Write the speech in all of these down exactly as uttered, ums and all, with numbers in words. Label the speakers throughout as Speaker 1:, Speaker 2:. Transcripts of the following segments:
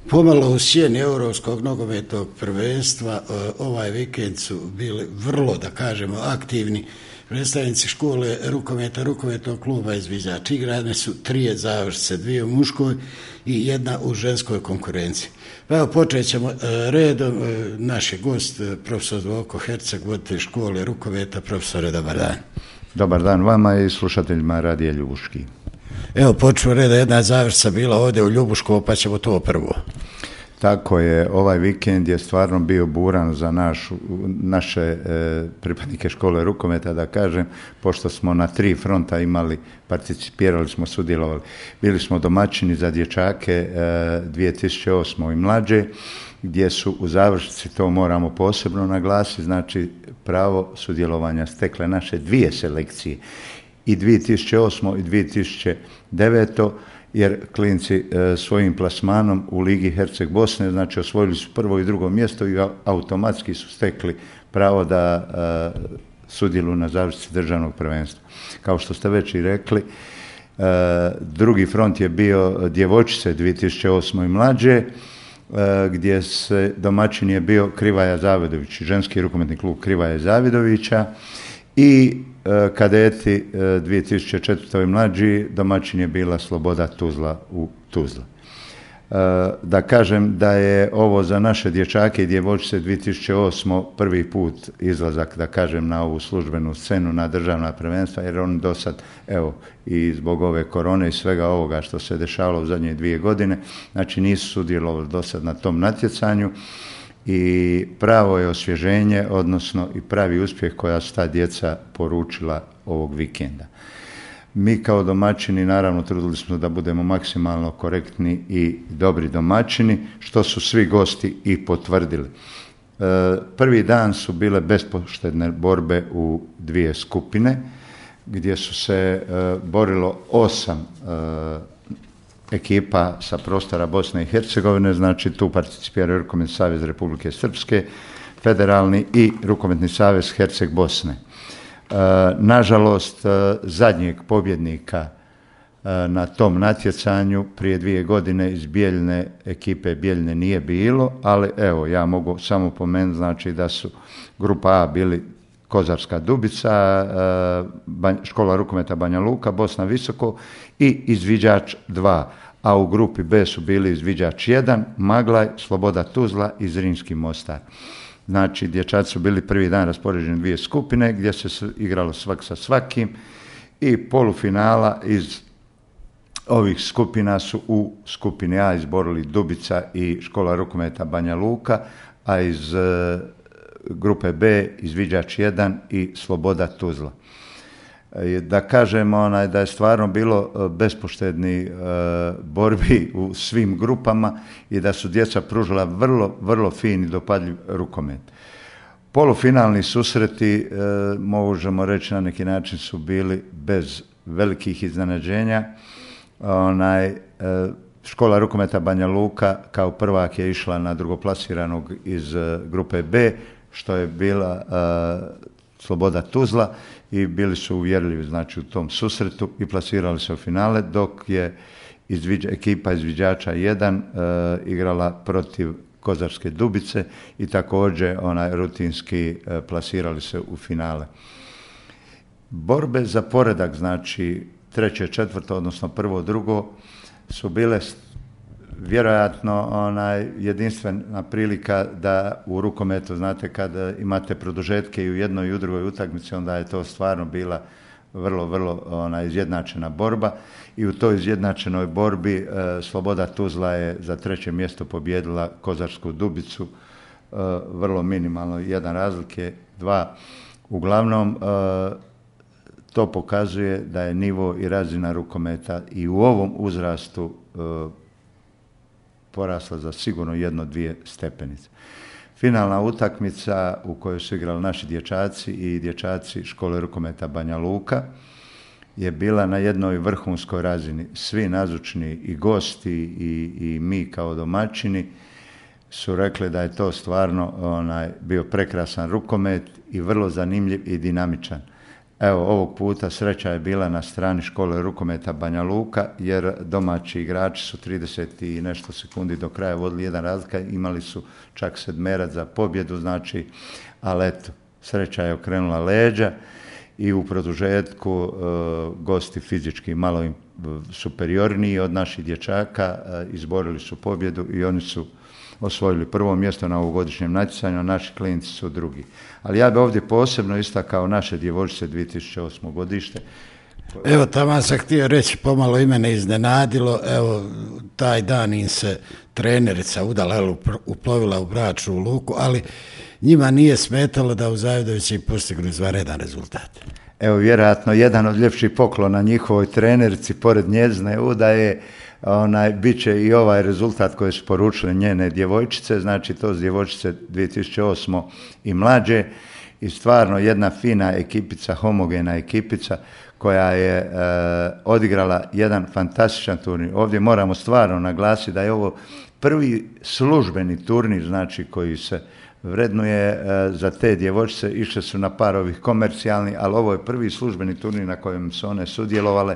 Speaker 1: Pomalo u sjeni europskog nogometnog prvenstva ovaj vikend su bili vrlo, da kažemo, aktivni predstavnici škole rukometa, rukometnog kluba Izviđač. Igrane su tri završnice, dvije u muškoj i jedna u ženskoj konkurenciji. Pa evo, počet ćemo redom. Naš je gost, profesor Zvonko Herceg, voditelj škole rukometa. Profesore, dobar dan.
Speaker 2: Dobar dan vama i slušateljima Radija Ljubuški.
Speaker 1: Evo, počnu reda, jedna završnica bila ovdje u Ljubuškovo, pa ćemo to prvo.
Speaker 2: Tako je, ovaj vikend je stvarno bio buran za naš, naše e, pripadnike škole rukometa, da kažem, pošto smo na tri fronta imali, participirali smo, sudjelovali. Bili smo domaćini za dječake e, dvije tisuće osme i mlađe, gdje su u završnici, to moramo posebno naglasiti, znači pravo sudjelovanja stekle naše dvije selekcije, i dvije tisuće osme i dvije tisuće devete jer klinci e, svojim plasmanom u Ligi Herceg Bosne, znači osvojili su prvo i drugo mjesto i automatski su stekli pravo da e, sudjeluju na završnici državnog prvenstva. Kao što ste već i rekli, e, drugi front je bio djevojčice dvije tisuće osme i mlađe, e, gdje se domaćin je bio Krivaja Zavidović, ženski rukometni klub Krivaja Zavidovića, i kadeti dvije tisuće četvrte i mlađi, domaćin je bila Sloboda Tuzla u Tuzli. Da kažem da je ovo za naše dječake i djevojčice dvije tisuće osme prvi put izlazak, da kažem, na ovu službenu scenu, na državna prvenstva, jer oni do sad, evo, i zbog ove korone i svega ovoga što se dešavalo u zadnje dvije godine, znači nisu sudjelovali do sad na tom natjecanju. I pravo je osvježenje, odnosno i pravi uspjeh koja su ta djeca poručila ovog vikenda. Mi kao domaćini naravno trudili smo da budemo maksimalno korektni i dobri domaćini, što su svi gosti i potvrdili. E, prvi dan su bile bespoštedne borbe u dvije skupine, gdje su se e, borilo osam e, ekipa sa prostora Bosne i Hercegovine, znači tu participiraju Rukometni savez Republike Srpske, Federalni i Rukometni savez Herceg Bosne. E, nažalost, e, zadnjeg pobjednika e, na tom natjecanju prije dvije godine iz Bijeljne, ekipe Bijeljne nije bilo, ali evo, ja mogu samo pomenuti, znači da su grupa A bili Kozarska Dubica, e, škola rukometa Banja Luka, Bosna Visoko i Izviđač dva, a u grupi B su bili Izviđač jedan, Maglaj, Sloboda Tuzla i Zrinski Mostar. Znači, dječaci su bili prvi dan raspoređeni dvije skupine, gdje se igralo svak sa svakim i polufinala iz ovih skupina su u skupini A izborili Dubica i škola rukometa Banja Luka, a iz e, grupe B Izviđač jedan i Sloboda Tuzla. Da kažemo onaj, da je stvarno bilo bespoštedni e, borbi u svim grupama i da su djeca pružila vrlo, vrlo fin i dopadljiv rukomet. Polufinalni susreti, e, možemo reći na neki način, su bili bez velikih iznenađenja. Onaj, e, škola rukometa Banja Luka kao prvak je išla na drugoplasiranog iz e, grupe B, što je bila e, Sloboda Tuzla, i bili su uvjerljivi, znači, u tom susretu i plasirali se u finale, dok je izviđa, ekipa Izviđača jedan e, igrala protiv Kozarske Dubice i također onaj rutinski e, plasirali se u finale. Borbe za poredak, znači treće, četvrto, odnosno prvo, drugo, su bile vjerojatno onaj jedinstvena prilika da u rukometu, znate, kada imate produžetke i u jednoj i u drugoj utakmici, onda je to stvarno bila vrlo, vrlo ona izjednačena borba, i u toj izjednačenoj borbi e, Sloboda Tuzla je za treće mjesto pobijedila Kozarsku Dubicu, e, vrlo minimalno, jedan razlike, dva. Uglavnom, e, to pokazuje da je nivo i razina rukometa i u ovom uzrastu e, porasla za sigurno jedno, dvije stepenice. Finalna utakmica u kojoj su igrali naši dječaci i dječaci škole rukometa Banja Luka je bila na jednoj vrhunskoj razini. Svi nazočni i gosti i, i mi kao domaćini su rekli da je to stvarno onaj, bio prekrasan rukomet i vrlo zanimljiv i dinamičan. Evo, ovog puta sreća je bila na strani škole rukometa Banja Luka, jer domaći igrači su trideset i nešto sekundi do kraja vodili jedan razlika, imali su čak sedmerac za pobjedu, znači, ali eto, sreća je okrenula leđa i u produžetku e, gosti fizički malo im superiorniji od naših dječaka e, izborili su pobjedu i oni su osvojili prvo mjesto na ovogodišnjem natjecanju, a naši klinci su drugi. Ali ja bih ovdje posebno istakao naše djevojčice dvije tisuće osmo godište.
Speaker 1: Evo, tamo sam htio reći, pomalo i mene iznenadilo, evo, taj dan im se trenerica udala, uplovila u Braču u luku, ali njima nije smetalo da u Zavidovići postignu izvanredan rezultat.
Speaker 2: Evo, vjerojatno, jedan od ljepših poklona njihovoj trenerici, pored njezine udaje, onaj, bit će i ovaj rezultat koji su poručili njene djevojčice, znači to su djevojčice dvije tisuće osme i mlađe i stvarno jedna fina ekipica, homogena ekipica koja je e, odigrala jedan fantastičan turnir. Ovdje moramo stvarno naglasiti da je ovo prvi službeni turnir, znači koji se vrednuje e, za te djevojčice, išle su na par ovih komercijalnih, ali ovo je prvi službeni turnir na kojem su one sudjelovale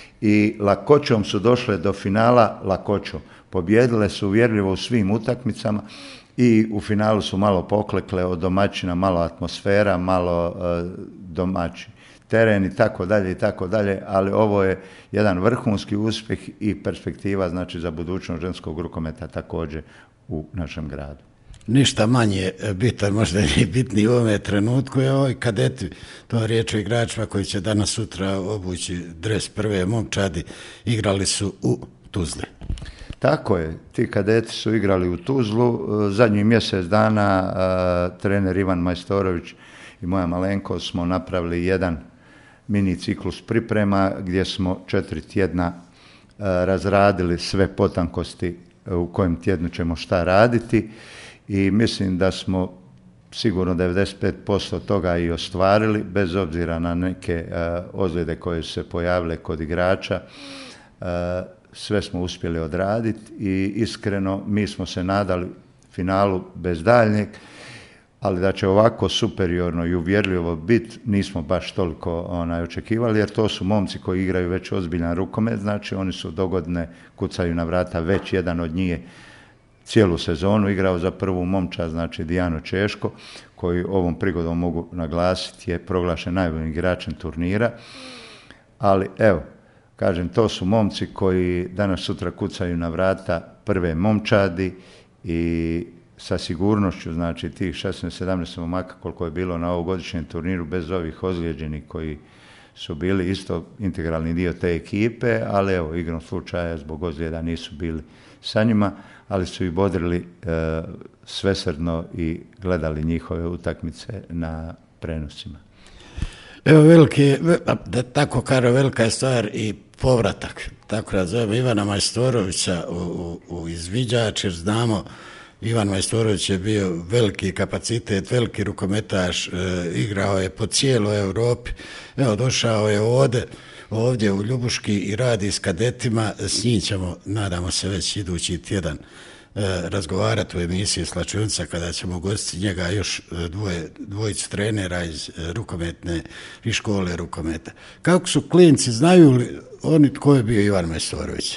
Speaker 2: i lakoćom su došle do finala, lakoćom. Pobjedile su uvjerljivo u svim utakmicama i u finalu su malo poklekle od domaćina, malo atmosfera, malo e, domaći teren i tako dalje i tako dalje, ali ovo je jedan vrhunski uspjeh i perspektiva, znači, za budućnost ženskog rukometa također u našem gradu.
Speaker 1: Ništa manje bitan, možda i bitniji u ovome trenutku je ovaj kadeti, to je riječ o igračima koji će danas sutra obući dres prve momčadi, igrali su u Tuzli.
Speaker 2: Tako je, ti kadeti su igrali u Tuzlu, zadnjih mjesec dana uh, trener Ivan Majstorović i moja malenko smo napravili jedan mini ciklus priprema gdje smo četiri tjedna uh, razradili sve potankosti u kojem tjednu ćemo šta raditi i mislim da smo sigurno devedeset pet posto toga i ostvarili, bez obzira na neke uh, ozljede koje su se pojavile kod igrača. Uh, sve smo uspjeli odraditi i iskreno mi smo se nadali finalu bez daljnjeg, ali da će ovako superiorno i uvjerljivo biti, nismo baš toliko onaj, očekivali, jer to su momci koji igraju već ozbiljan rukomet, znači oni su dogodine, kucaju na vrata, već jedan od njih cijelu sezonu igrao za prvu momčad, znači Dijano Češko, koji ovom prigodom mogu naglasiti je proglašen najboljim igračem turnira, ali evo, kažem, to su momci koji danas sutra kucaju na vrata prve momčadi i sa sigurnošću, znači tih šesnaest sedamnaest momaka koliko je bilo na ovogodišnjem turniru, bez ovih ozlijeđenih koji su bili isto integralni dio te ekipe, ali evo, igrom slučaja zbog ozljeda nisu bili sa njima, ali su i bodrili e, svesrdno i gledali njihove utakmice na prenosima.
Speaker 1: Evo, veliki, da tako kažem, velika je stvar i povratak, tako da zovemo Ivana Majstorovića u, u, u izviđač, jer znamo Ivan Majstorović je bio veliki kapacitet, veliki rukometaš, e, igrao je po cijeloj Europi, evo, došao je ovdje, ovdje u Ljubuški i radi s kadetima, s njim ćemo, nadamo se, već idući tjedan e, razgovarati u emisiji Slačunica kada ćemo gostiti njega još dvoje, dvojicu trenera iz e, rukometne i škole rukometa. Kako su klinci, znaju li oni tko je bio Ivan Majstorović?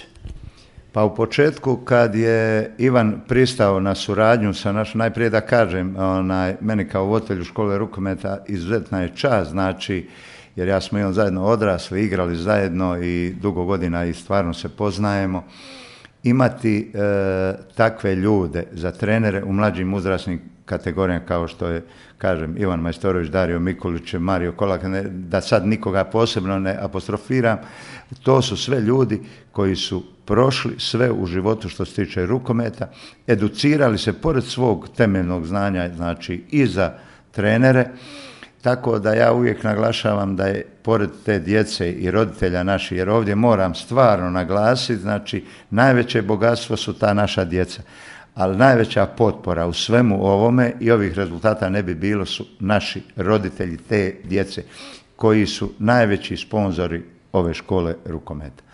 Speaker 2: Pa u početku kad je Ivan pristao na suradnju sa našom, najprije da kažem, onaj, meni kao voditelju škole rukometa izuzetna je čast, znači, jer ja smo i on zajedno odrasli, igrali zajedno i dugo godina i stvarno se poznajemo. Imati e, takve ljude za trenere u mlađim uzrasnim kategorijama kao što je, kažem, Ivan Majstorović, Dario Mikulić, Mario Kolak, ne, da sad nikoga posebno ne apostrofiram, to su sve ljudi koji su prošli sve u životu što se tiče rukometa, educirali se pored svog temeljnog znanja, znači i za trenere, tako da ja uvijek naglašavam da je pored te djece i roditelja naših, jer ovdje moram stvarno naglasiti, znači najveće bogatstvo su ta naša djeca, ali najveća potpora u svemu ovome i ovih rezultata ne bi bilo su naši roditelji te djece koji su najveći sponzori ove škole rukometa.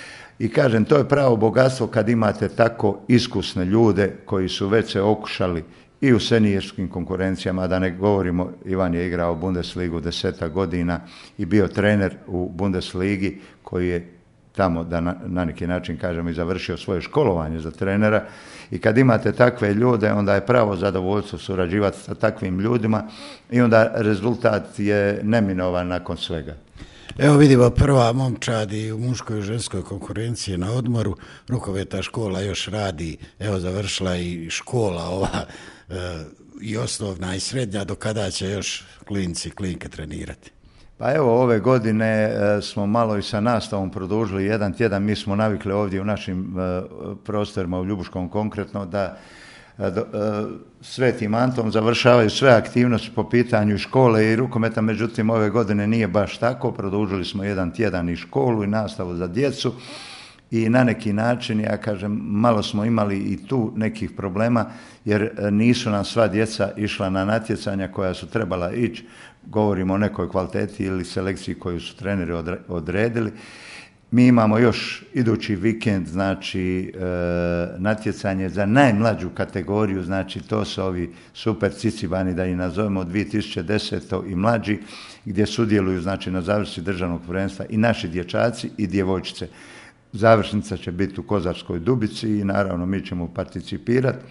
Speaker 2: I kažem, to je pravo bogatstvo kad imate tako iskusne ljude koji su već se okušali i u senijerskim konkurencijama, da ne govorimo, Ivan je igrao Bundesligu deseta godina i bio trener u Bundesligi koji je tamo, da na, na neki način kažemo, i završio svoje školovanje za trenera. I kad imate takve ljude, onda je pravo zadovoljstvo surađivati sa takvim ljudima i onda rezultat je neminovan nakon svega.
Speaker 1: Evo vidimo prva momčad i u muškoj i ženskoj konkurenciji na odmoru. Rukometna škola još radi, evo završila i škola ova e, i osnovna i srednja, do kada će još klinci i klinke trenirati?
Speaker 2: Pa evo, ove godine e, smo malo i sa nastavom produžili jedan tjedan. Mi smo navikli ovdje u našim e, prostorima u Ljubuškom konkretno da e, do, e, Svetim Antom završavaju sve aktivnosti po pitanju škole i rukometa, međutim ove godine nije baš tako. Produžili smo jedan tjedan i školu i nastavu za djecu i na neki način, ja kažem, malo smo imali i tu nekih problema jer nisu nam sva djeca išla na natjecanja koja su trebala ići. Govorimo o nekoj kvaliteti ili selekciji koju su treneri odredili. Mi imamo još idući vikend, znači e, natjecanje za najmlađu kategoriju, znači to su ovi super cicibani, da ih nazovemo dvije tisuće desete i mlađi, gdje sudjeluju znači na završnici državnog prvenstva i naši dječaci i djevojčice. Završnica će biti u Kozarskoj Dubici i naravno mi ćemo participirati.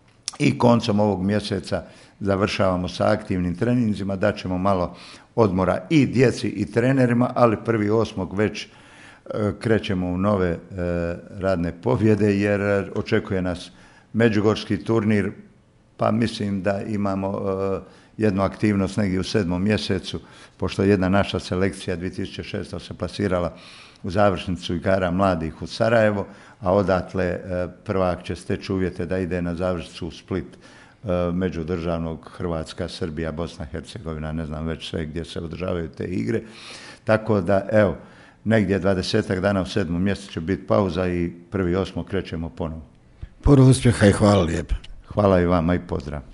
Speaker 2: I koncom ovog mjeseca završavamo sa aktivnim treninzima, daćemo malo odmora i djeci i trenerima, ali prvi osmog već e, krećemo u nove e, radne pobjede jer očekuje nas međugorski turnir, pa mislim da imamo e, jednu aktivnost negdje u sedmom mjesecu, pošto jedna naša selekcija dvije tisuće šeste se plasirala u završnicu igara mladih u Sarajevo, a odatle prvak će steći uvjete da ide na završnicu u Split, međudržavnog Hrvatska, Srbija, Bosna, Hercegovina, ne znam već sve gdje se održavaju te igre. Tako da, evo, negdje dvadesetak dana u sedmom mjesecu će biti pauza i prvi osmo krećemo ponovo.
Speaker 1: Puno uspjeha i hvala lijepo.
Speaker 2: Hvala i vama i pozdrav.